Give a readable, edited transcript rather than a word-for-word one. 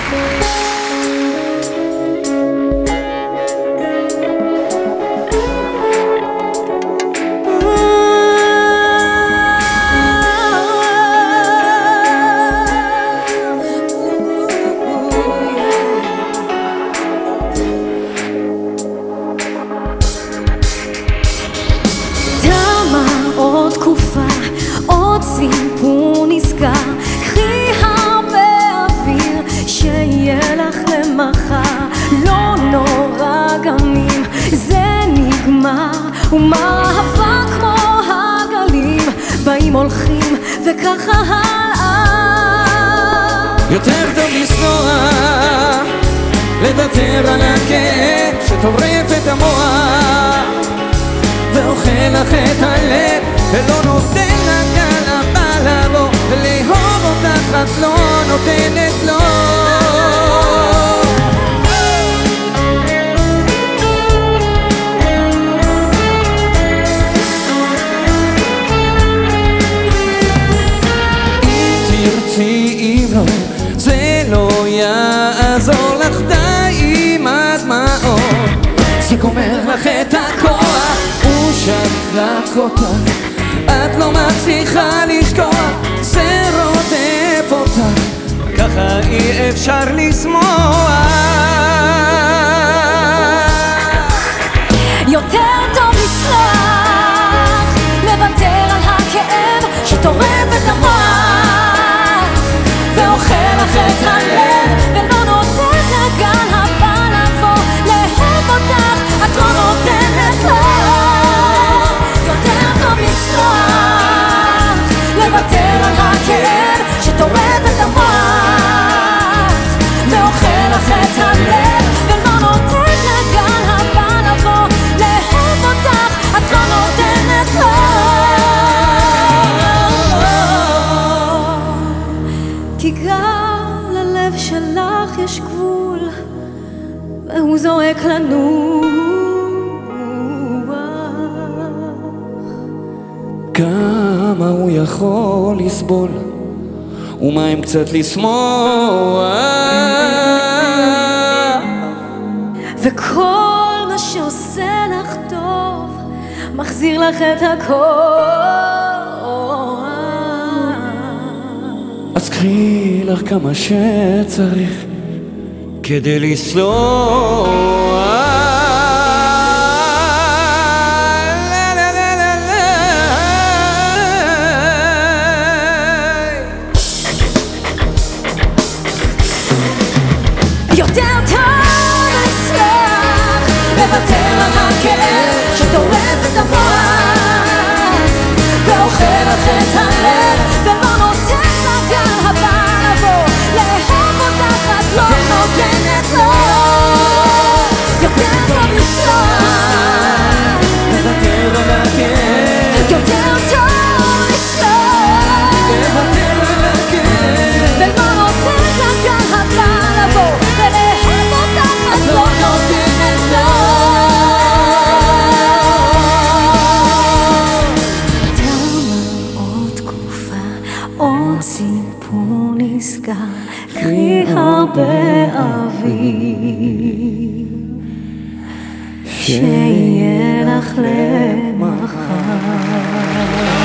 עוד סיפור נסגר, קחי הרבה אוויר, שיהיה לך למחר. לא נורא גם אם זה נגמר, ומאהבה כמו הגלים באים הולכים וככה הלאה. יותר טוב לסלוח, לוותר על הכאב שטורף את המוח ואוכל לך את הלב ולא נותן לגל הבא לבוא ולאהוב אותך את לא נותנת לו. אם תרצי אם לא זה לא יעזור לך, די עם הדמעות, זה גומר לך את הכוח, הוא שפך אותך, את לא מצליחה לשכוח, זה רודף אותך, ככה אי אפשר לשמוח. יותר טוב לסלוח, לוותר על הכאב שטורף את המוח ואוכל לך את הלב ולא נותן לגל הבא לבוא לאהוב אותך, את לא נותנת לו. יותר טוב לסלוח, לוותר על הכאב שטורף את המוח ואוכל לך את הלב ולא נותן לגל הבא לבוא לאהוב אותך, את לא נותנת לו. כי גם ללב שלך יש גבול והוא זורק לנו כמה הוא יכול לסבול ומה אם קצת לשמוח, וכל מה שעושה לך טוב מחזיר לך את הכל. אז קחי לך כמה שצריך כדי לסלוח. יותר טוב לסלוח, לוותר על הכאב שטורף את המוח ואוכל לך את הלב ולא נותן לגל הבא לבוא לאהוב אותך, את לא נותנת לו. יותר טוב לסלוח, לוותר על הכאב, יותר טוב לסלוח, לוותר על הכאב ולא נותן לגל הבא לבוא ולאהוב אותך, את לא נותנת לו. תמה עוד תקופה, עוד סיפור נסגר, קחי הרבה אוויר, שיהיה לך למחר.